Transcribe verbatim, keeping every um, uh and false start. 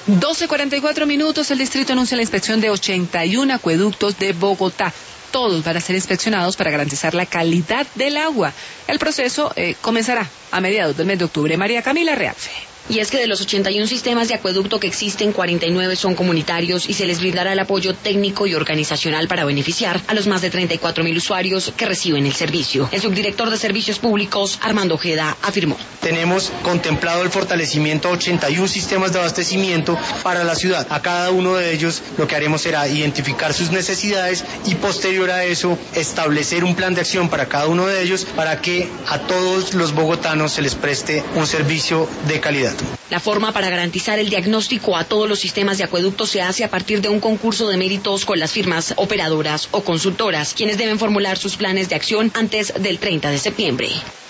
doce cuarenta y cuatro minutos, el distrito anuncia la inspección de ochenta y uno acueductos de Bogotá. Todos van a ser inspeccionados para garantizar la calidad del agua. El proceso eh, comenzará a mediados del mes de octubre. María Camila Realfe. Y es que de los ochenta y uno sistemas de acueducto que existen, cuarenta y nueve son comunitarios y se les brindará el apoyo técnico y organizacional para beneficiar a los más de treinta y cuatro mil usuarios que reciben el servicio. El subdirector de Servicios Públicos, Armando Ojeda, afirmó. Tenemos contemplado el fortalecimiento de ochenta y uno sistemas de abastecimiento para la ciudad. A cada uno de ellos lo que haremos será identificar sus necesidades y posterior a eso establecer un plan de acción para cada uno de ellos para que a todos los bogotanos se les preste un servicio de calidad. La forma para garantizar el diagnóstico a todos los sistemas de acueducto se hace a partir de un concurso de méritos con las firmas operadoras o consultoras, quienes deben formular sus planes de acción antes del treinta de septiembre.